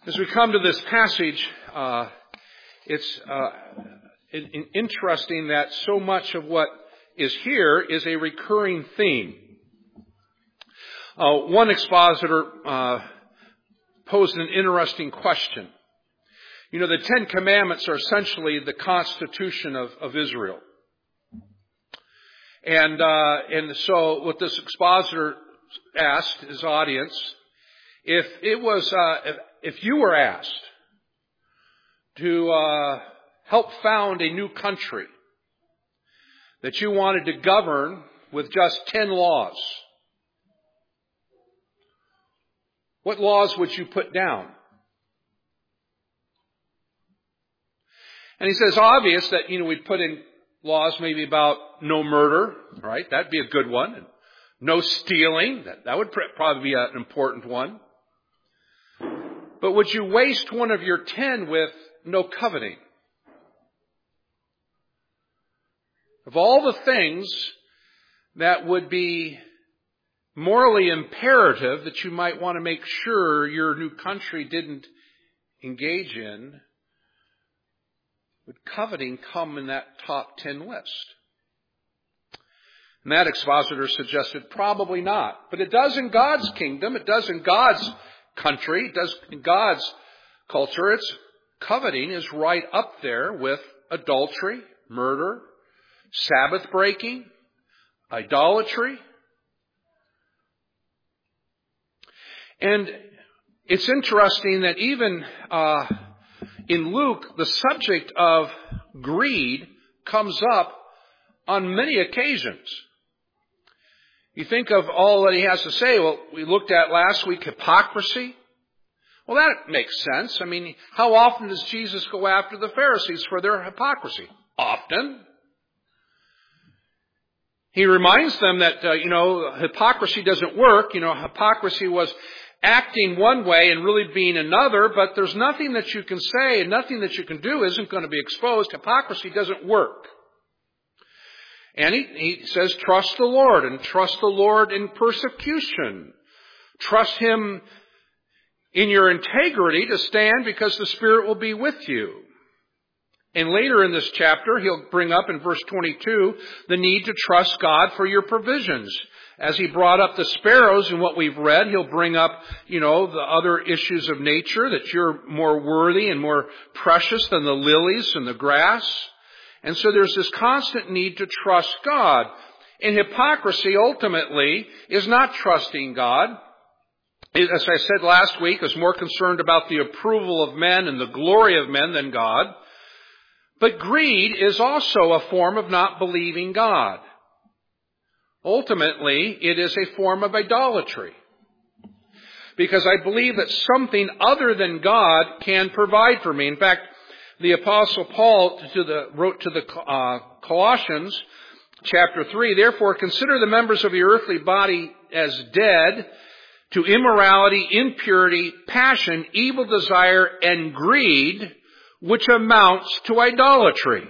As we come to this passage, it's interesting that so much of what is here is a recurring theme. One expositor posed an interesting question. You know, the Ten Commandments are essentially the constitution of Israel. And so what this expositor asked his audience, if you were asked to help found a new country that you wanted to govern with just 10 laws, what laws would you put down? And he says, obvious that, we'd put in laws maybe about no murder, right? That'd be a good one. And no stealing. That would probably be an important one. But would you waste one of your 10 with no coveting? Of all the things that would be morally imperative that you might want to make sure your new country didn't engage in, would coveting come in that top 10 list? And that expositor suggested probably not. But it does in God's kingdom. It does in God's country. It does in God's culture. Coveting is right up there with adultery, murder, Sabbath breaking, idolatry. And it's interesting that even in Luke, the subject of greed comes up on many occasions. You think of all that he has to say. Well, we looked at last week hypocrisy. Well, that makes sense. I mean, how often does Jesus go after the Pharisees for their hypocrisy? Often. He reminds them that, hypocrisy doesn't work. Hypocrisy was acting one way and really being another, but there's nothing that you can say and nothing that you can do isn't going to be exposed. Hypocrisy doesn't work. And he says, trust the Lord, and trust the Lord in persecution. Trust Him in your integrity to stand because the Spirit will be with you. And later in this chapter, he'll bring up in verse 22 the need to trust God for your provisions. As he brought up the sparrows in what we've read, he'll bring up, the other issues of nature, that you're more worthy and more precious than the lilies and the grass. And so there's this constant need to trust God. And hypocrisy ultimately is not trusting God. As I said last week, is more concerned about the approval of men and the glory of men than God. But greed is also a form of not believing God. Ultimately, it is a form of idolatry. Because I believe that something other than God can provide for me. In fact, the Apostle Paul wrote to the Colossians, chapter 3, therefore consider the members of your earthly body as dead to immorality, impurity, passion, evil desire, and greed, which amounts to idolatry.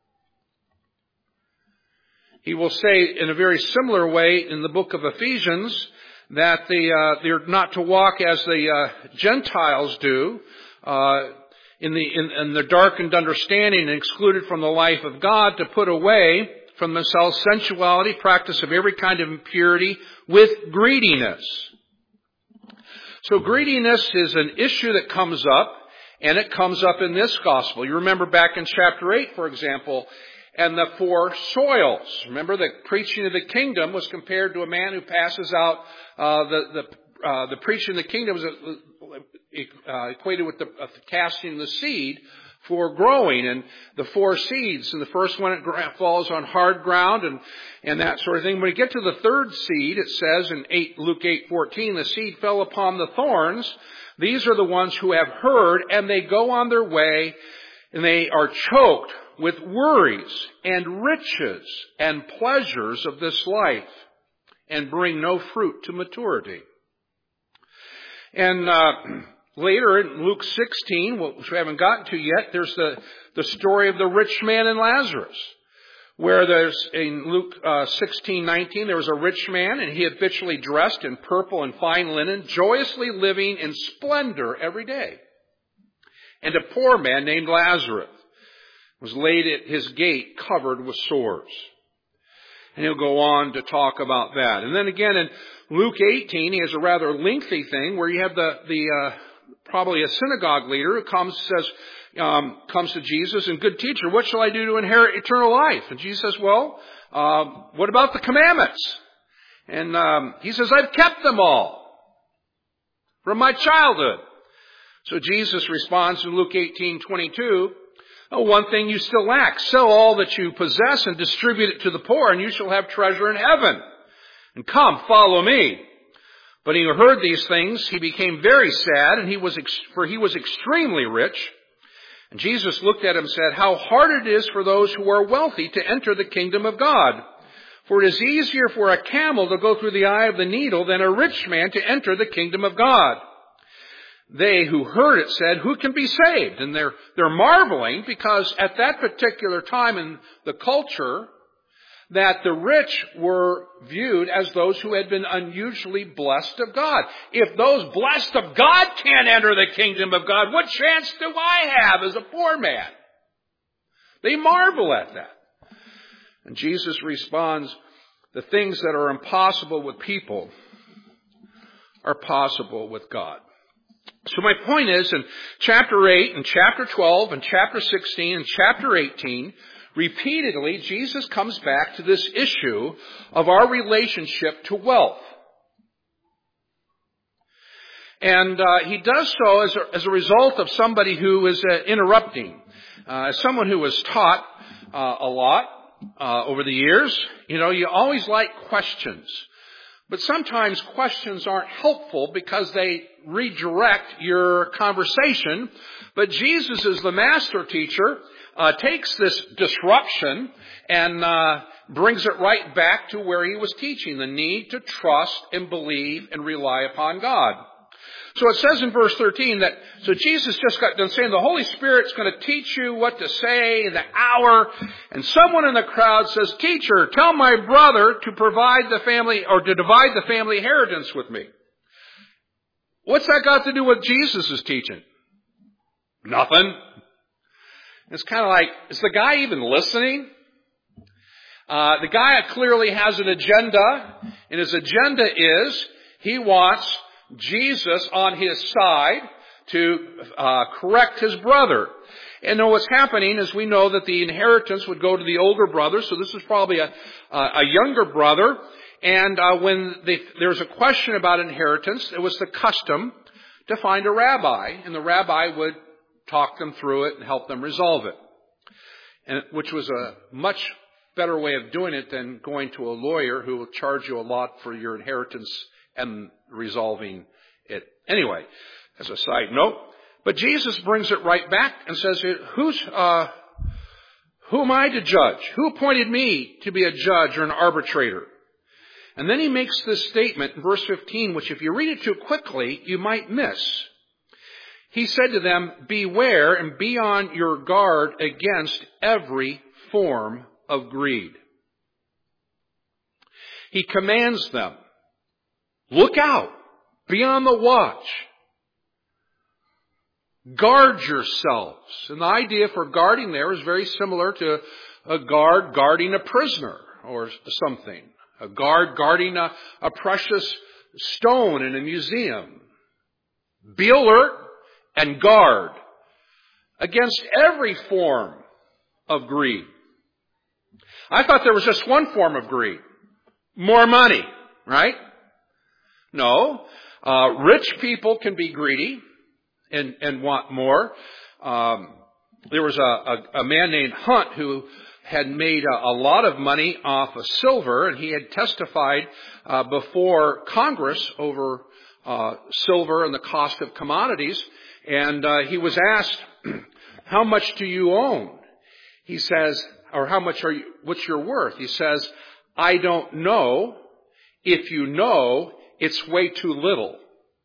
He will say in a very similar way in the book of Ephesians that they're not to walk as the Gentiles do, in the darkened understanding and excluded from the life of God, to put away from themselves sensuality, practice of every kind of impurity, with greediness. So greediness is an issue that comes up, and it comes up in this gospel. You remember back in chapter 8, for example, and the 4 soils. Remember, the preaching of the kingdom was compared to a man who passes out the preaching of the kingdom was equated with the casting the seed for growing, and the 4 seeds. And the first one, it falls on hard ground and that sort of thing. When you get to the 3rd seed, it says in Luke 8:14, the seed fell upon the thorns. These are the ones who have heard, and they go on their way, and they are choked with worries and riches and pleasures of this life, and bring no fruit to maturity. And later in Luke 16, which we haven't gotten to yet, there's the story of the rich man and Lazarus, where there's in Luke 16:19, there was a rich man, and he habitually dressed in purple and fine linen, joyously living in splendor every day. And a poor man named Lazarus was laid at his gate covered with sores. And he'll go on to talk about that. And then again in Luke 18, he has a rather lengthy thing where you have probably a synagogue leader who comes to Jesus and, "Good teacher, what shall I do to inherit eternal life?" And Jesus says, "Well, what about the commandments?" And he says, "I've kept them all from my childhood." So Jesus responds in Luke 18:22, "Oh, one thing you still lack. Sell all that you possess and distribute it to the poor, and you shall have treasure in heaven. And come, follow me." But he heard these things, he became very sad, for he was extremely rich. And Jesus looked at him and said, "How hard it is for those who are wealthy to enter the kingdom of God. For it is easier for a camel to go through the eye of the needle than a rich man to enter the kingdom of God." They who heard it said, "Who can be saved?" And they're marveling because at that particular time in the culture, that the rich were viewed as those who had been unusually blessed of God. If those blessed of God can't enter the kingdom of God, what chance do I have as a poor man? They marvel at that. And Jesus responds, the things that are impossible with people are possible with God. So my point is, in chapter 8 and chapter 12 and chapter 16 and chapter 18, repeatedly Jesus comes back to this issue of our relationship to wealth. And he does so as a result of somebody who is interrupting. As someone who was taught a lot over the years, you always like questions. But sometimes questions aren't helpful because they redirect your conversation. But Jesus, as the master teacher, takes this disruption and brings it right back to where he was teaching, the need to trust and believe and rely upon God. So it says in verse 13 so Jesus just got done saying the Holy Spirit's going to teach you what to say in the hour. And someone in the crowd says, "Teacher, tell my brother to divide the family inheritance with me." What's that got to do with Jesus' teaching? Nothing. It's kind of like, is the guy even listening? The guy clearly has an agenda, and his agenda is he wants Jesus on his side to correct his brother. And what's happening is we know that the inheritance would go to the older brother, so this is probably a younger brother. And when there's a question about inheritance, it was the custom to find a rabbi, and the rabbi would talk them through it and help them resolve it, which was a much better way of doing it than going to a lawyer who will charge you a lot for your inheritance and resolving it. Anyway, as a side note, but Jesus brings it right back and says, who am I to judge? Who appointed me to be a judge or an arbitrator? And then he makes this statement in verse 15, which if you read it too quickly, you might miss. He said to them, "Beware and be on your guard against every form of greed." He commands them, look out, be on the watch, guard yourselves. And the idea for guarding there is very similar to a guard guarding a prisoner or something. A guard guarding a precious stone in a museum. Be alert and guard against every form of greed. I thought there was just one form of greed. More money, right? No. Rich people can be greedy and want more. There was a man named Hunt who had made a lot of money off of silver, and he had testified before Congress over silver and the cost of commodities. And he was asked, "How much do you own?" He says, or what's your worth? He says, "I don't know. If you know, it's way too little."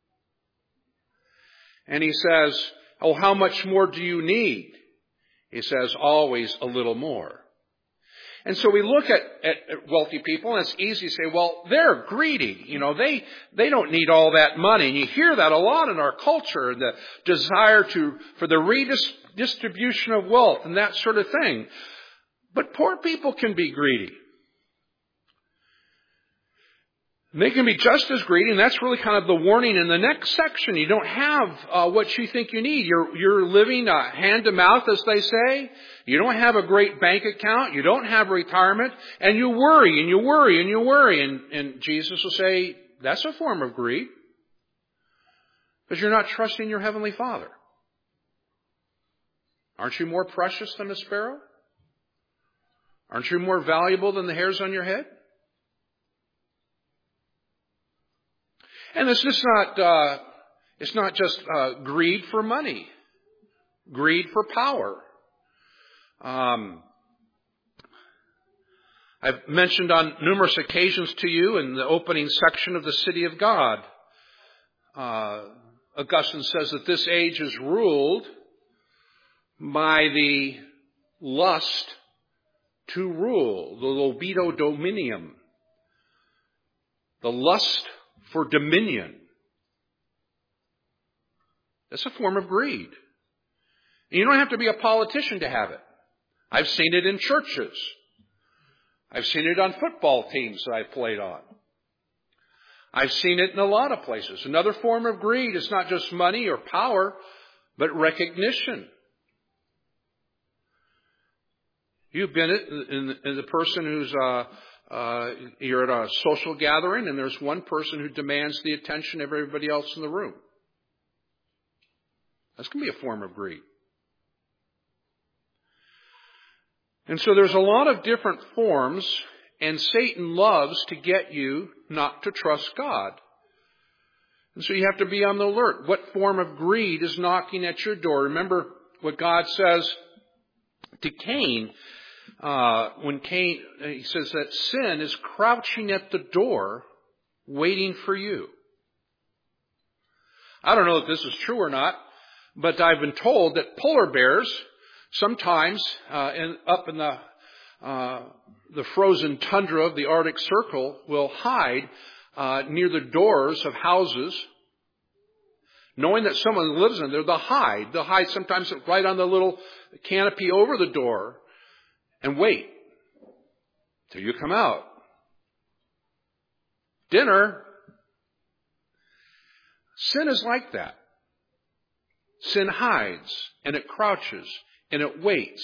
And he says, "Oh, how much more do you need?" He says, "Always a little more." And so we look at wealthy people, and it's easy to say, well, they're greedy. They don't need all that money. And you hear that a lot in our culture, the desire for the redistribution of wealth and that sort of thing. But poor people can be greedy. They can be just as greedy, and that's really kind of the warning in the next section. You don't have what you think you need. You're living hand to mouth, as they say. You don't have a great bank account. You don't have retirement. And you worry, and you worry, and you worry. And Jesus will say, that's a form of greed. Because you're not trusting your Heavenly Father. Aren't you more precious than a sparrow? Aren't you more valuable than the hairs on your head? And it's not just greed for money, greed for power. I've mentioned on numerous occasions to you in the opening section of the City of God, Augustine says that this age is ruled by the lust to rule, the libido dominium, the lust for dominion. That's a form of greed. And you don't have to be a politician to have it. I've seen it in churches. I've seen it on football teams that I've played on. I've seen it in a lot of places. Another form of greed is not just money or power, but recognition. You've been in the person who's you're at a social gathering and there's one person who demands the attention of everybody else in the room. That's going to be a form of greed. And so there's a lot of different forms, and Satan loves to get you not to trust God. And so you have to be on the alert. What form of greed is knocking at your door? Remember what God says to Cain. When Cain, he says that sin is crouching at the door, waiting for you. I don't know if this is true or not, but I've been told that polar bears sometimes up in the frozen tundra of the Arctic Circle will hide near the doors of houses, knowing that someone lives in there. They'll hide. They'll hide sometimes right on the little canopy over the door. And wait till you come out. Dinner. Sin is like that. Sin hides and it crouches and it waits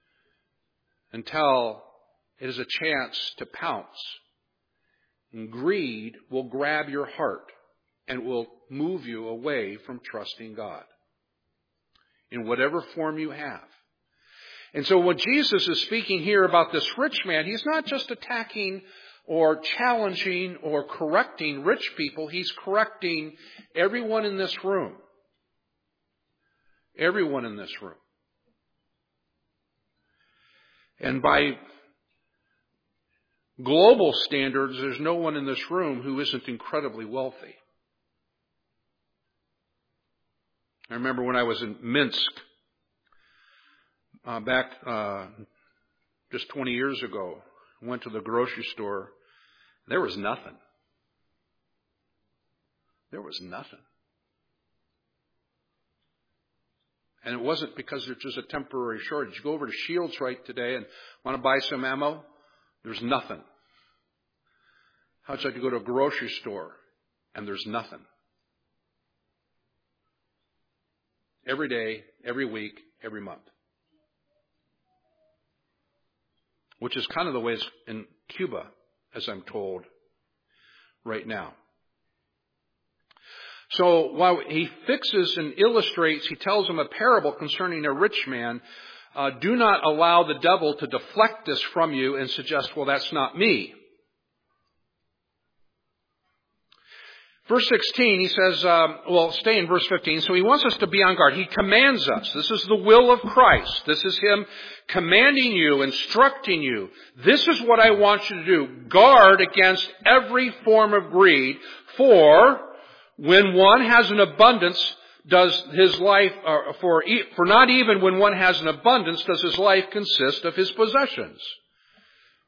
until it is a chance to pounce. And greed will grab your heart and will move you away from trusting God in whatever form you have. And so when Jesus is speaking here about this rich man, he's not just attacking or challenging or correcting rich people. He's correcting everyone in this room. Everyone in this room. And by global standards, there's no one in this room who isn't incredibly wealthy. I remember when I was in Minsk, back just 20 years ago, I went to the grocery store. There was nothing. There was nothing. And it wasn't because there's just a temporary shortage. You go over to Shields right today and want to buy some ammo, there's nothing. How would you like to go to a grocery store and there's nothing? Every day, every week, every month. Which is kind of the way it's in Cuba, as I'm told right now. So while he fixes and illustrates, he tells them a parable concerning a rich man. Do not allow the devil to deflect this from you and suggest, well, that's not me. Verse 16, he says, stay in verse 15. So he wants us to be on guard. He commands us. This is the will of Christ. This is him commanding you, instructing you. This is what I want you to do. Guard against every form of greed. For when one has an abundance, does his life, for not even when one has an abundance does his life consist of his possessions.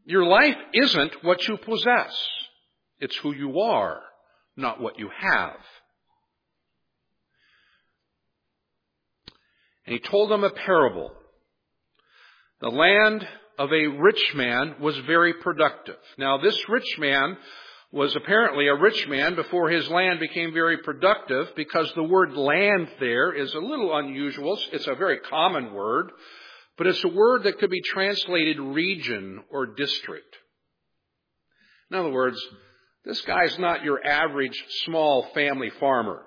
Your life isn't what you possess. It's who you are, not what you have. And he told them a parable. The land of a rich man was very productive. Now, this rich man was apparently a rich man before his land became very productive, because the word land there is a little unusual. It's a very common word, but it's a word that could be translated region or district. In other words, this guy's not your average small family farmer.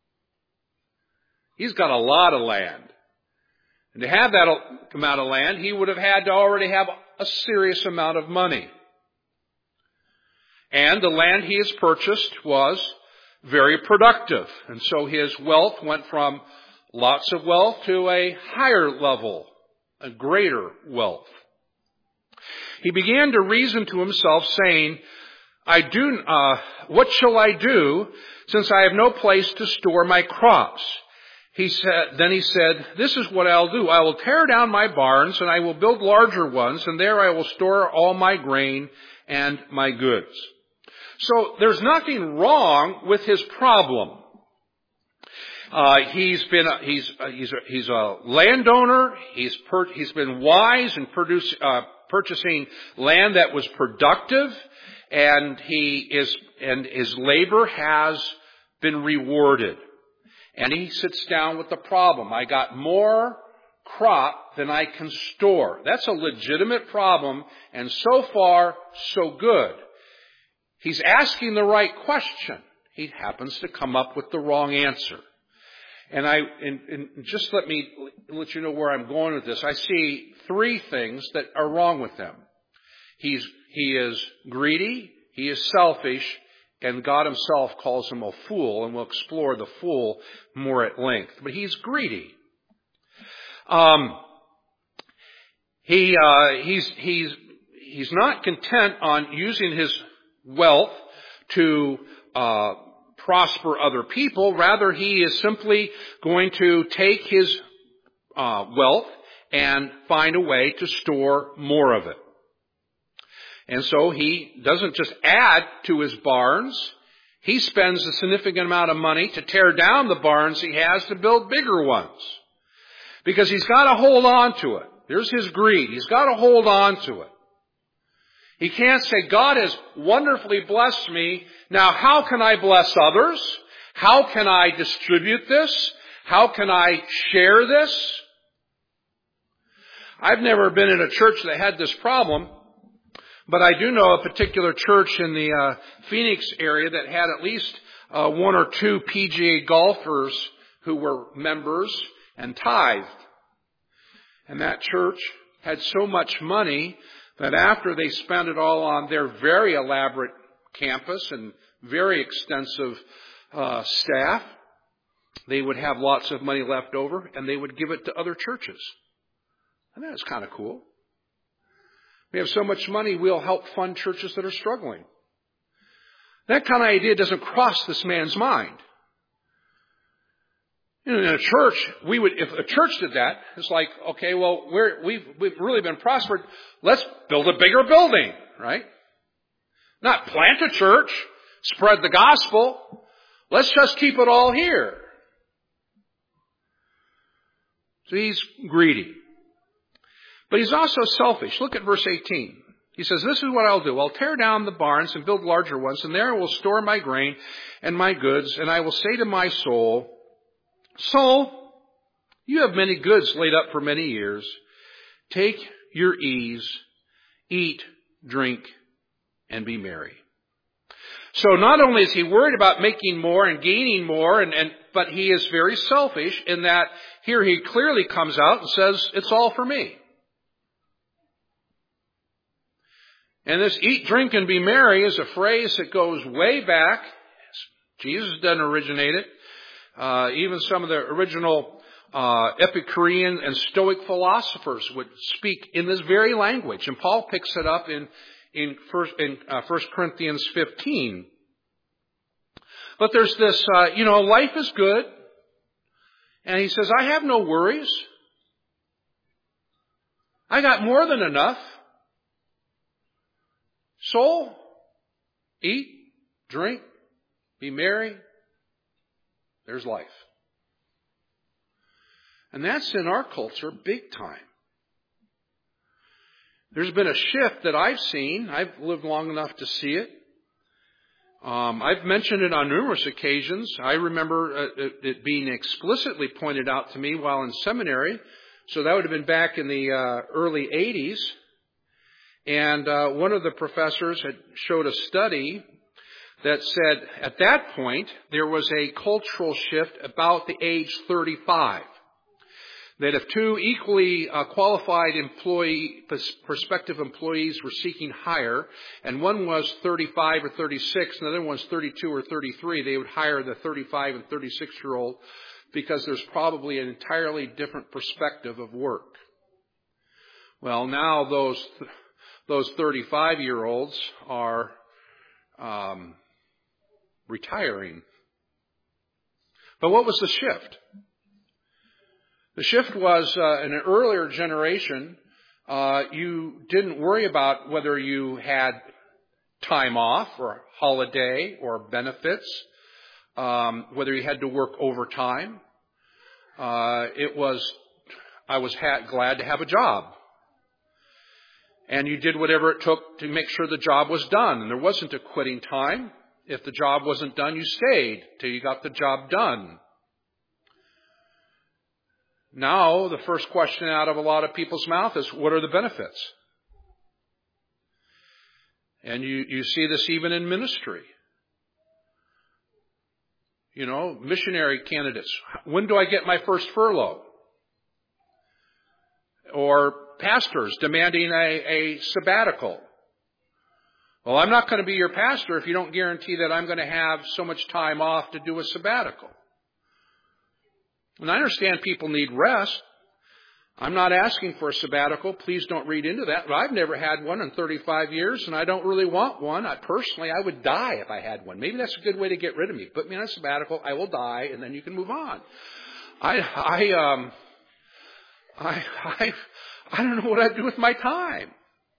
He's got a lot of land. And to have that amount of land, he would have had to already have a serious amount of money. And the land he has purchased was very productive. And so his wealth went from lots of wealth to a higher level, a greater wealth. He began to reason to himself, saying, what shall I do, since I have no place to store my crops? Then he said, this is what I'll do. I will tear down my barns, and I will build larger ones, and there I will store all my grain and my goods. So there's nothing wrong with his problem. He's a landowner. He's been wise in purchasing land that was productive, and his labor has been rewarded. And he sits down with the problem. I got more crop than I can store. That's a legitimate problem, and so far, so good. He's asking the right question. He happens to come up with the wrong answer. And just let me let you know where I'm going with this. I see three things that are wrong with him. He is greedy, he is selfish, and God himself calls him a fool, and we'll explore the fool more at length. But he's greedy. He's not content on using his wealth to prosper other people. Rather, he is simply going to take his wealth and find a way to store more of it. And so he doesn't just add to his barns. He spends a significant amount of money to tear down the barns he has to build bigger ones. Because he's got to hold on to it. There's his greed. He's got to hold on to it. He can't say, God has wonderfully blessed me. Now, how can I bless others? How can I distribute this? How can I share this? I've never been in a church that had this problem, but I do know a particular church in the Phoenix area that had at least one or two PGA golfers who were members and tithed. And that church had so much money that after they spent it all on their very elaborate campus and very extensive staff, they would have lots of money left over, and they would give it to other churches. And that's kind of cool. We have so much money, we'll help fund churches that are struggling. That kind of idea doesn't cross this man's mind. In a church, if a church did that, it's like, okay, well, we've really been prospered. Let's build a bigger building, right? Not plant a church, spread the gospel. Let's just keep it all here. So he's greedy. But he's also selfish. Look at verse 18. He says, this is what I'll do. I'll tear down the barns and build larger ones, and there I will store my grain and my goods, and I will say to my soul, soul, you have many goods laid up for many years. Take your ease, eat, drink, and be merry. So not only is he worried about making more and gaining more, but he is very selfish in that here he clearly comes out and says, it's all for me. And this eat, drink, and be merry is a phrase that goes way back. Jesus doesn't originate it. Even some of the original Epicurean and Stoic philosophers would speak in this very language. And Paul picks it up in 1 Corinthians 15. But there's this, life is good. And he says, I have no worries. I got more than enough. soul, eat, drink, be merry. There's life. And that's in our culture big time. There's been a shift that I've seen. I've lived long enough to see it. I've mentioned it on numerous occasions. I remember it being explicitly pointed out to me while in seminary. So that would have been back in the early 80s. And one of the professors had showed a study that said at that point there was a cultural shift about the age 35. That if two equally qualified prospective employees were seeking hire, and one was 35 or 36, and the other one was 32 or 33, they would hire the 35 and 36-year-old because there's probably an entirely different perspective of work. Well, now those 35-year-olds are retiring. But what was the shift? The shift was, in an earlier generation, you didn't worry about whether you had time off or holiday or benefits, whether you had to work overtime. I was glad to have a job. And you did whatever it took to make sure the job was done. And there wasn't a quitting time. If the job wasn't done, you stayed till you got the job done. Now, the first question out of a lot of people's mouth is, what are the benefits? And you see this even in ministry. You know, missionary candidates. When do I get my first furlough? Or pastors demanding a sabbatical. Well, I'm not going to be your pastor if you don't guarantee that I'm going to have so much time off to do a sabbatical. And I understand people need rest. I'm not asking for a sabbatical. Please don't read into that. But I've never had one in 35 years, and I don't really want one. I would die if I had one. Maybe that's a good way to get rid of me. Put me on a sabbatical. I will die, and then you can move on. I don't know what I'd do with my time.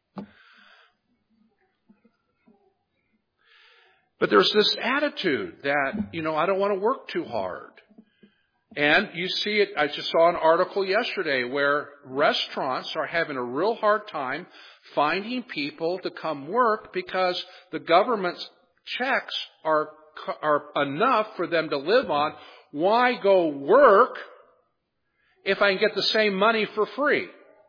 But there's this attitude that, I don't want to work too hard. And you see it, I just saw an article yesterday where restaurants are having a real hard time finding people to come work because the government's checks are enough for them to live on. Why go work if I can get the same money for free?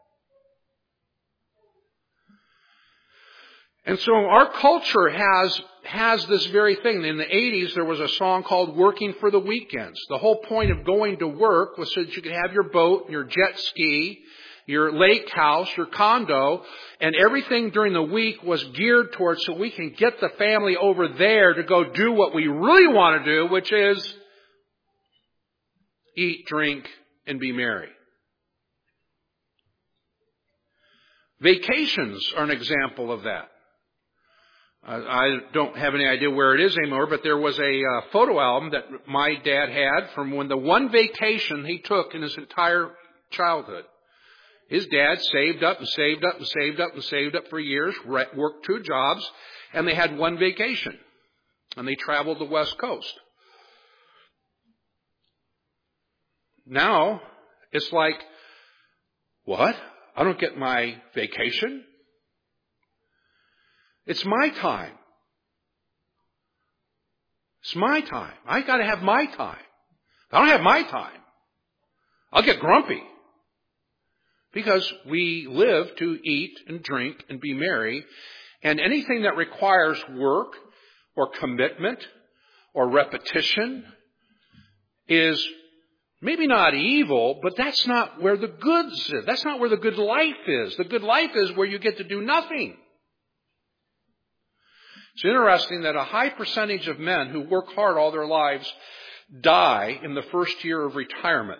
And so our culture has this very thing. In the 80s, there was a song called Working for the Weekends. The whole point of going to work was so that you could have your boat, your jet ski, your lake house, your condo, and everything during the week was geared towards so we can get the family over there to go do what we really want to do, which is eat, drink, and be merry. Vacations are an example of that. I don't have any idea where it is anymore, but there was a photo album that my dad had from when the one vacation he took in his entire childhood. His dad saved up and saved up and saved up and saved up for years, worked 2 jobs, and they had one vacation. And they traveled the West Coast. Now, it's like, what? I don't get my vacation? It's my time. It's my time. I got to have my time. If I don't have my time, I'll get grumpy. Because we live to eat and drink and be merry. And anything that requires work or commitment or repetition is maybe not evil, but that's not where the goods is. That's not where the good life is. The good life is where you get to do nothing. It's interesting that a high percentage of men who work hard all their lives die in the first year of retirement.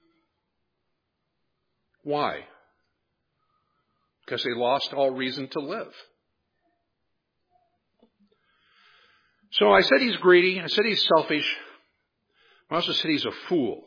Why? Because they lost all reason to live. So I said he's greedy. I said he's selfish. I also said he's a fool.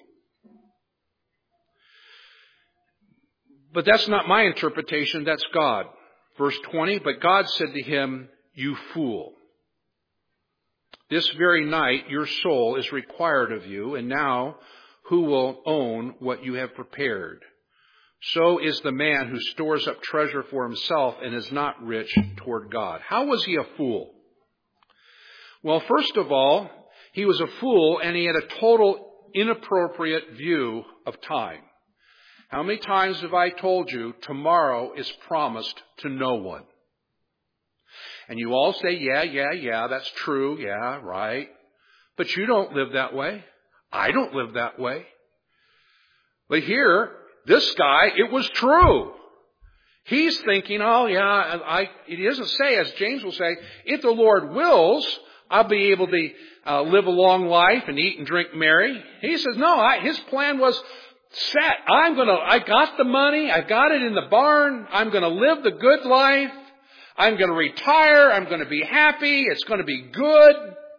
But that's not my interpretation. That's God. Verse 20, but God said to him, you fool. This very night your soul is required of you, and now who will own what you have prepared? So is the man who stores up treasure for himself and is not rich toward God. How was he a fool? Well, first of all, he was a fool and he had a total inappropriate view of time. How many times have I told you tomorrow is promised to no one? And you all say, yeah, that's true, yeah, right. But you don't live that way. I don't live that way. But here, this guy, it was true. He's thinking, oh yeah, he doesn't say, as James will say, if the Lord wills, I'll be able to live a long life and eat and drink merry. He says, no, his plan was set. I got the money, I got it in the barn, I'm going to live the good life, I'm going to retire, I'm going to be happy, it's going to be good.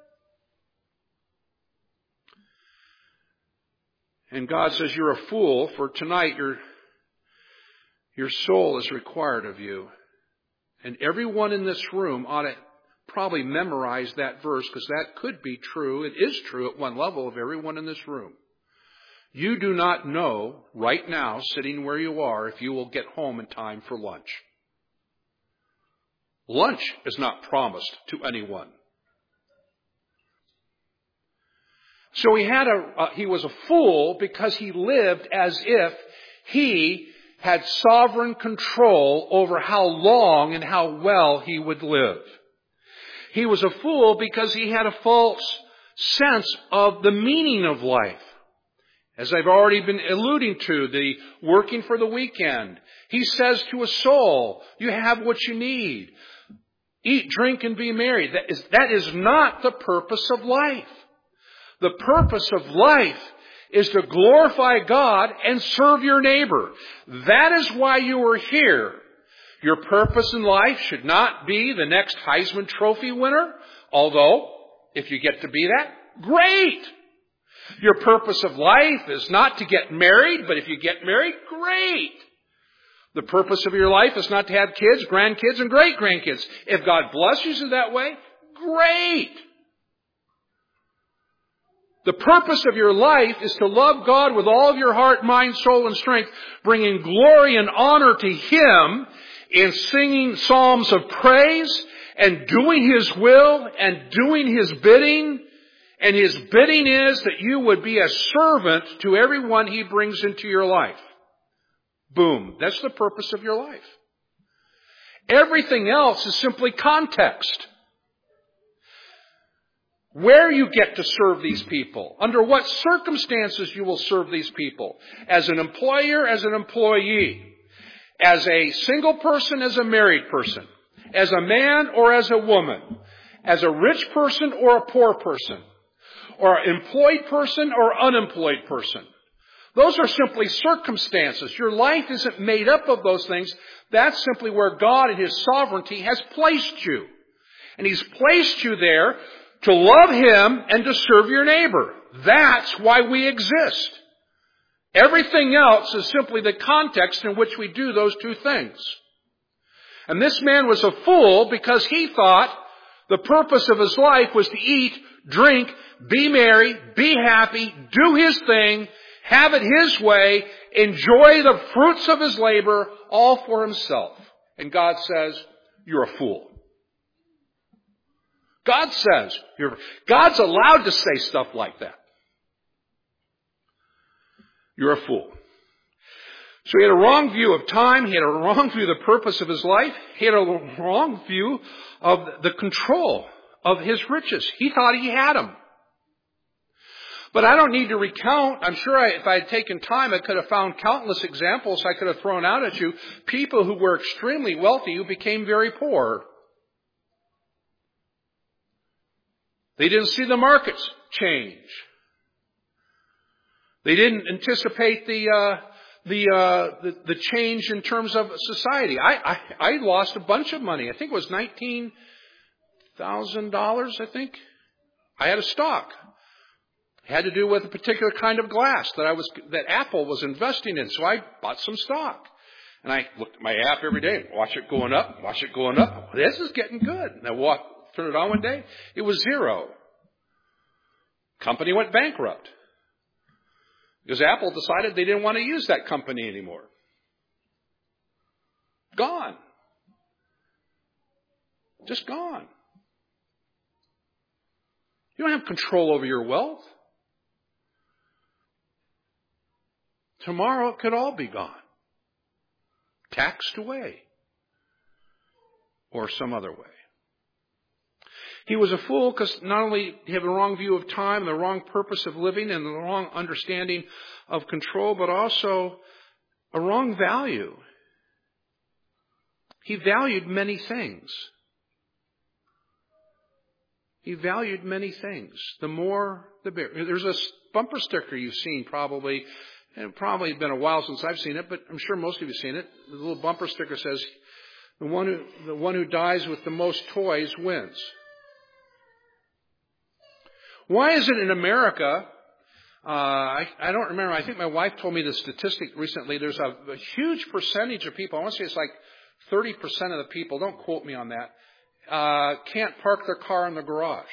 And God says, you're a fool, for tonight your soul is required of you. And everyone in this room ought to probably memorize that verse, because that could be true. It is true at one level of everyone in this room. You do not know right now, sitting where you are, if you will get home in time for lunch. Lunch is not promised to anyone. So he was a fool because he lived as if he had sovereign control over how long and how well he would live. He was a fool because he had a false sense of the meaning of life. As I've already been alluding to, the working for the weekend. He says to a soul, you have what you need. Eat, drink, and be merry. That is not the purpose of life. The purpose of life is to glorify God and serve your neighbor. That is why you are here. Your purpose in life should not be the next Heisman Trophy winner, although if you get to be that, great. Your purpose of life is not to get married, but if you get married, great. The purpose of your life is not to have kids, grandkids, and great-grandkids. If God blesses you that way, great. The purpose of your life is to love God with all of your heart, mind, soul, and strength, bringing glory and honor to Him in singing psalms of praise and doing His will and doing His bidding. And His bidding is that you would be a servant to everyone He brings into your life. Boom. That's the purpose of your life. Everything else is simply context. Where you get to serve these people, under what circumstances you will serve these people, as an employer, as an employee, as a single person, as a married person, as a man or as a woman, as a rich person or a poor person, or an employed person or unemployed person. Those are simply circumstances. Your life isn't made up of those things. That's simply where God in His sovereignty has placed you. And He's placed you there to love Him and to serve your neighbor. That's why we exist. Everything else is simply the context in which we do those two things. And this man was a fool because he thought the purpose of his life was to eat, drink, be merry, be happy, do his thing, have it his way, enjoy the fruits of his labor, all for himself. And God says, you're a fool. God says, God's allowed to say stuff like that. You're a fool. So he had a wrong view of time. He had a wrong view of the purpose of his life. He had a wrong view of the control of his riches. He thought he had them. But I don't need to recount. I'm sure if I had taken time, I could have found countless examples I could have thrown out at you. People who were extremely wealthy who became very poor. They didn't see the markets change. They didn't anticipate the change in terms of society. I lost a bunch of money. I think it was $19,000, I think. I had a stock. It had to do with a particular kind of glass that Apple was investing in. So I bought some stock. And I looked at my app every day, watch it going up, watch it going up. This is getting good. And I turned it on one day, it was 0. Company went bankrupt. Because Apple decided they didn't want to use that company anymore. Gone. Just gone. You don't have control over your wealth. Tomorrow it could all be gone. Taxed away. Or some other way. He was a fool because not only did he have a wrong view of time, the wrong purpose of living, and the wrong understanding of control, but also a wrong value. He valued many things. He valued many things. The more, the better. There's a bumper sticker you've seen probably, and it's probably been a while since I've seen it, but I'm sure most of you have seen it. The little bumper sticker says, the one who dies with the most toys wins. Why is it in America, I don't remember, I think my wife told me the statistic recently, there's a huge percentage of people, I want to say it's like 30% of the people, don't quote me on that, can't park their car in the garage.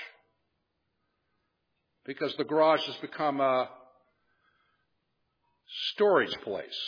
Because the garage has become a storage place.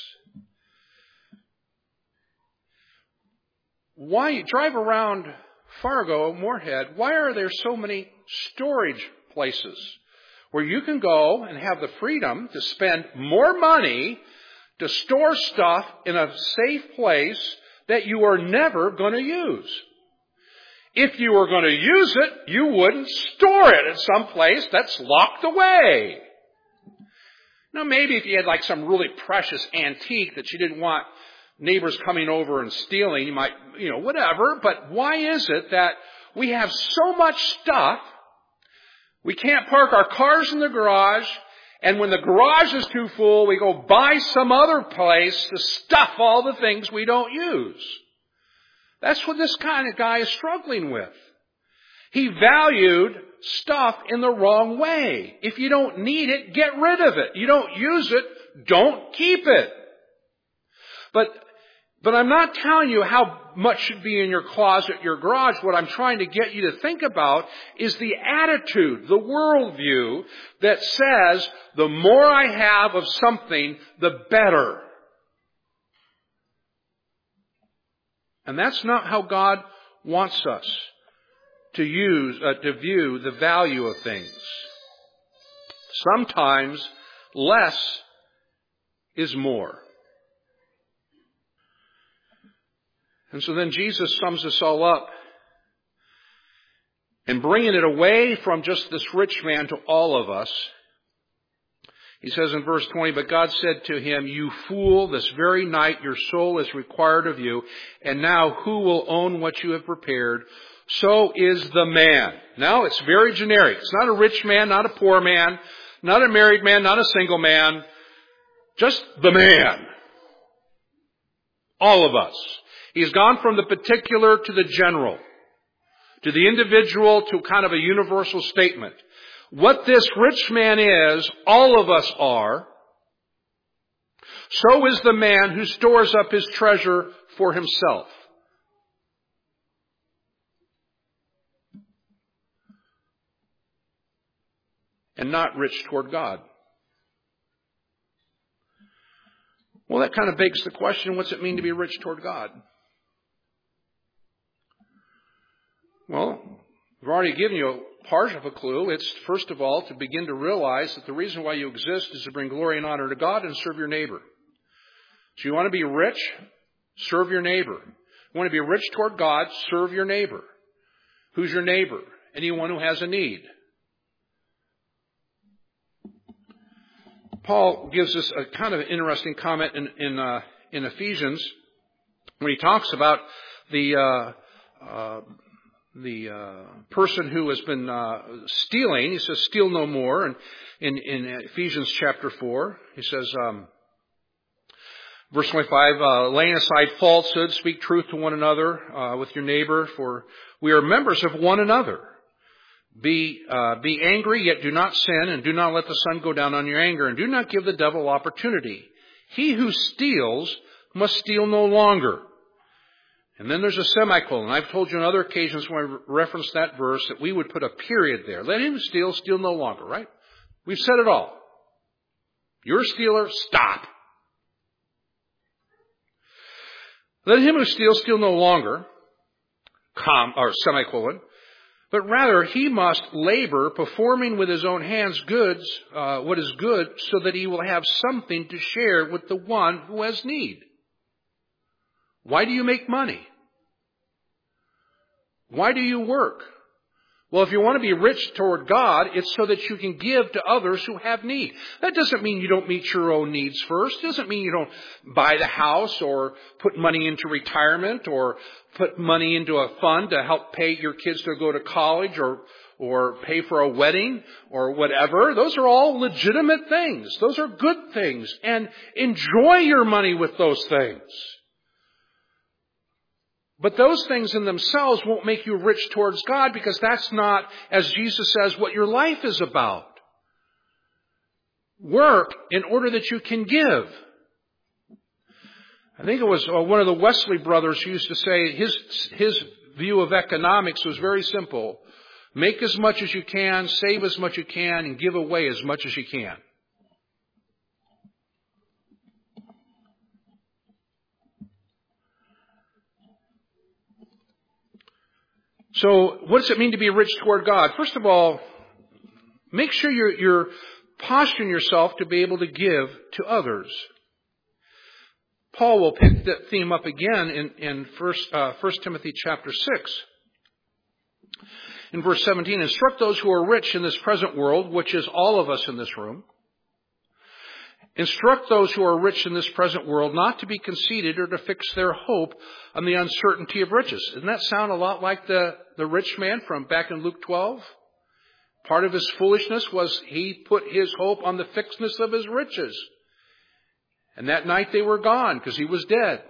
Why, you drive around Fargo, Moorhead, why are there so many storage places where you can go and have the freedom to spend more money to store stuff in a safe place that you are never going to use? If you were going to use it, you wouldn't store it at some place that's locked away. Now, maybe if you had like some really precious antique that you didn't want neighbors coming over and stealing, you might, whatever. But why is it that we have so much stuff, we can't park our cars in the garage, and when the garage is too full, we go buy some other place to stuff all the things we don't use? That's what this kind of guy is struggling with. He valued stuff in the wrong way. If you don't need it, get rid of it. You don't use it, don't keep it. But I'm not telling you how much should be in your closet, your garage. What I'm trying to get you to think about is the attitude, the worldview that says the more I have of something, the better. And that's not how God wants us to view the value of things. Sometimes less is more. And so then Jesus sums this all up and bringing it away from just this rich man to all of us. He says in verse 20, but God said to him, you fool, this very night your soul is required of you, and now who will own what you have prepared? So is the man. Now it's very generic. It's not a rich man, not a poor man, not a married man, not a single man. Just the man. All of us. He's gone from the particular to the general, to the individual, to kind of a universal statement. What this rich man is, all of us are. So is the man who stores up his treasure for himself. And not rich toward God. Well, that kind of begs the question, what's it mean to be rich toward God? Well, I've already given you a part of a clue. It's, first of all, to begin to realize that the reason why you exist is to bring glory and honor to God and serve your neighbor. So you want to be rich? Serve your neighbor. You want to be rich toward God? Serve your neighbor. Who's your neighbor? Anyone who has a need. Paul gives us a kind of interesting comment in Ephesians when he talks about the person who has been stealing. He says, steal no more. And in Ephesians chapter 4, he says, verse 25, laying aside falsehood, speak truth to one another with your neighbor, for we are members of one another. Be angry, yet do not sin, and do not let the sun go down on your anger, and do not give the devil opportunity. He who steals must steal no longer. And then there's a semicolon. I've told you on other occasions when I referenced that verse that we would put a period there. Let him steal, steal no longer, right? We've said it all. You're a stealer, stop. Let him who steals steal no longer, semicolon, but rather he must labor, performing with his own hands what is good, so that he will have something to share with the one who has need. Why do you make money? Why do you work? Well, if you want to be rich toward God, it's so that you can give to others who have need. That doesn't mean you don't meet your own needs first. It doesn't mean you don't buy the house or put money into retirement or put money into a fund to help pay your kids to go to college or pay for a wedding or whatever. Those are all legitimate things. Those are good things. And enjoy your money with those things. But those things in themselves won't make you rich towards God, because that's not, as Jesus says, what your life is about. Work in order that you can give. I think it was one of the Wesley brothers who used to say his view of economics was very simple. Make as much as you can, save as much as you can, and give away as much as you can. So what does it mean to be rich toward God? First of all, make sure you're posturing yourself to be able to give to others. Paul will pick that theme up again in 1 Timothy chapter 6. In verse 17, instruct those who are rich in this present world, which is all of us in this room. Instruct those who are rich in this present world not to be conceited or to fix their hope on the uncertainty of riches. Doesn't that sound a lot like the rich man from back in Luke 12? Part of his foolishness was he put his hope on the fixedness of his riches. And that night they were gone because he was dead.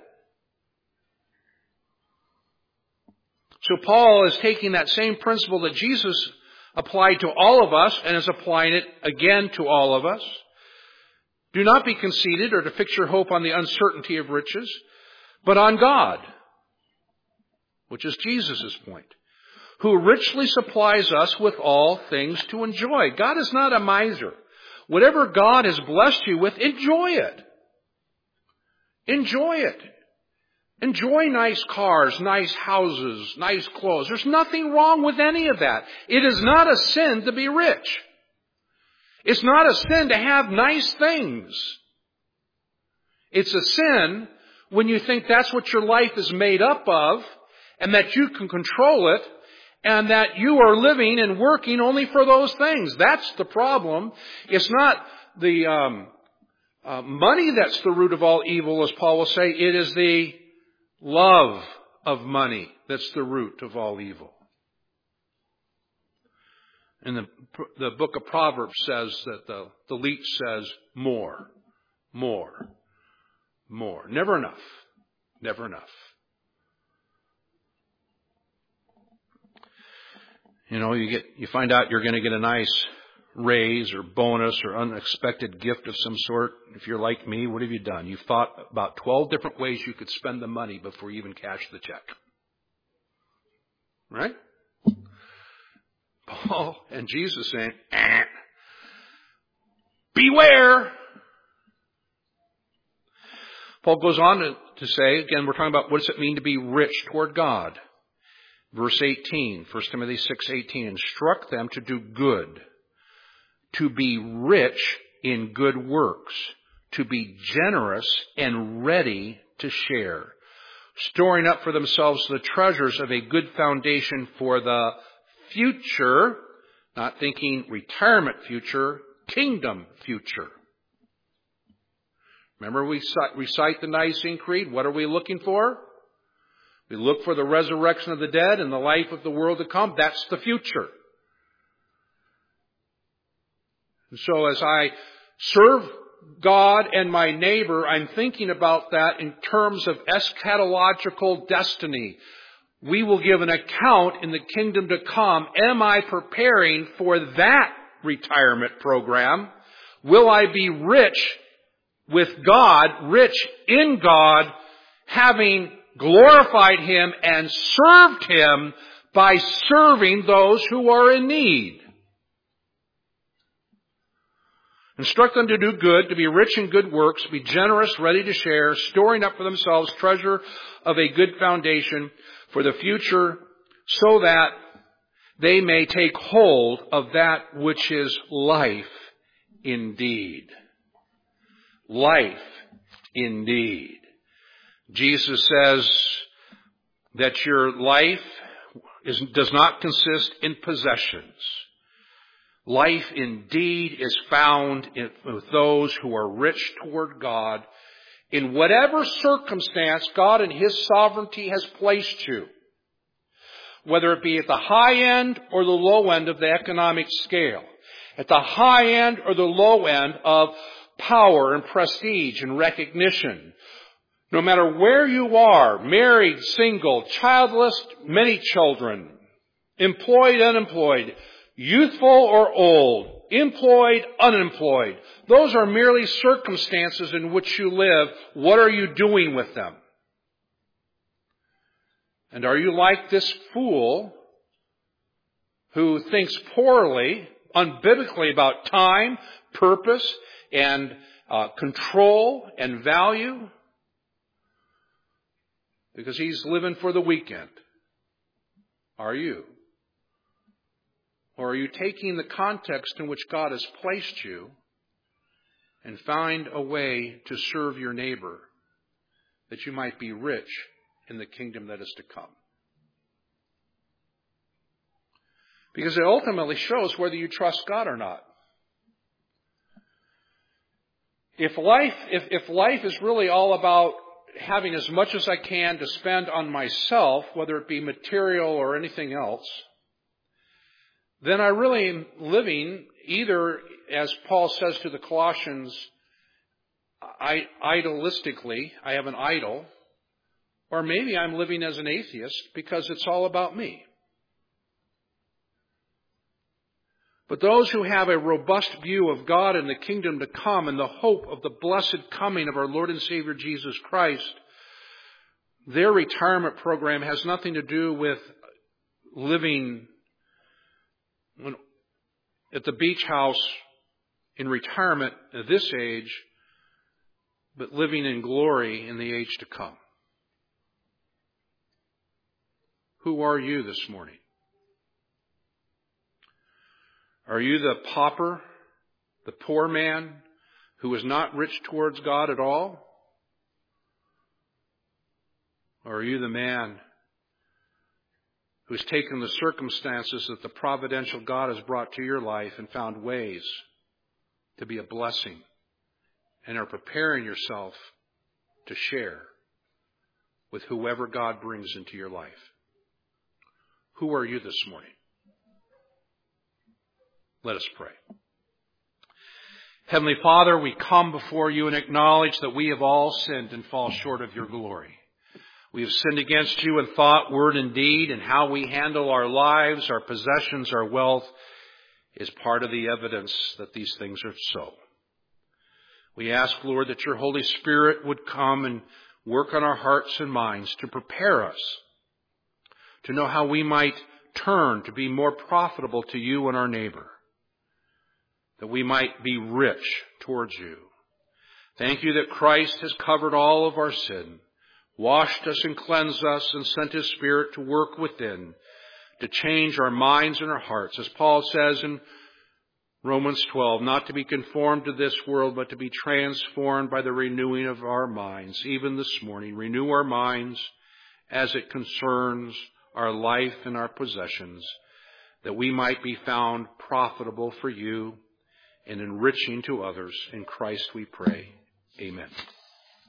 So Paul is taking that same principle that Jesus applied to all of us and is applying it again to all of us. Do not be conceited or to fix your hope on the uncertainty of riches, but on God, which is Jesus' point, who richly supplies us with all things to enjoy. God is not a miser. Whatever God has blessed you with, enjoy it. Enjoy it. Enjoy nice cars, nice houses, nice clothes. There's nothing wrong with any of that. It is not a sin to be rich. It's not a sin to have nice things. It's a sin when you think that's what your life is made up of and that you can control it and that you are living and working only for those things. That's the problem. It's not the money that's the root of all evil, as Paul will say. It is the love of money that's the root of all evil. And the book of Proverbs says that the leech says more, more, more. Never enough. Never enough. You know, you find out you're going to get a nice raise or bonus or unexpected gift of some sort. If you're like me, what have you done? You've thought about 12 different ways you could spend the money before you even cash the check. Right? Paul and Jesus saying, beware. Paul goes on to say, again, we're talking about what does it mean to be rich toward God. Verse 18, 1 Timothy 6:18, instruct them to do good, to be rich in good works, to be generous and ready to share, storing up for themselves the treasures of a good foundation for the future, not thinking retirement future, kingdom future. Remember we recite the Nicene Creed. What are we looking for? We look for the resurrection of the dead and the life of the world to come. That's the future. And so as I serve God and my neighbor, I'm thinking about that in terms of eschatological destiny. We will give an account in the kingdom to come. Am I preparing for that retirement program? Will I be rich with God, rich in God, having glorified Him and served Him by serving those who are in need. Instruct them to do good, to be rich in good works, be generous, ready to share, storing up for themselves treasure of a good foundation for the future, so that they may take hold of that which is life indeed. Life indeed. Jesus says that your life does not consist in possessions. Life indeed is found with those who are rich toward God in whatever circumstance God in His sovereignty has placed you, whether it be at the high end or the low end of the economic scale, at the high end or the low end of power and prestige and recognition. No matter where you are, married, single, childless, many children, employed, unemployed, youthful or old, employed, unemployed. Those are merely circumstances in which you live. What are you doing with them? And are you like this fool who thinks poorly, unbiblically about time, purpose, and control and value? Because he's living for the weekend. Are you? Or are you taking the context in which God has placed you and find a way to serve your neighbor that you might be rich in the kingdom that is to come? Because it ultimately shows whether you trust God or not. If life is really all about having as much as I can to spend on myself, whether it be material or anything else, then I really am living either, as Paul says to the Colossians, idealistically, I have an idol, or maybe I'm living as an atheist because it's all about me. But those who have a robust view of God and the kingdom to come and the hope of the blessed coming of our Lord and Savior Jesus Christ, their retirement program has nothing to do with living at the beach house in retirement at this age, but living in glory in the age to come. Who are you this morning? Are you the pauper, the poor man who is not rich towards God at all? Or are you the man who's taken the circumstances that the providential God has brought to your life and found ways to be a blessing and are preparing yourself to share with whoever God brings into your life? Who are you this morning? Let us pray. Heavenly Father, we come before you and acknowledge that we have all sinned and fall short of your glory. We have sinned against you in thought, word, and deed, and how we handle our lives, our possessions, our wealth is part of the evidence that these things are so. We ask, Lord, that your Holy Spirit would come and work on our hearts and minds to prepare us to know how we might turn to be more profitable to you and our neighbor, that we might be rich towards you. Thank you that Christ has covered all of our sin, washed us and cleansed us, and sent His Spirit to work within, to change our minds and our hearts. As Paul says in Romans 12, not to be conformed to this world, but to be transformed by the renewing of our minds. Even this morning, renew our minds as it concerns our life and our possessions, that we might be found profitable for you and enriching to others. In Christ we pray. Amen.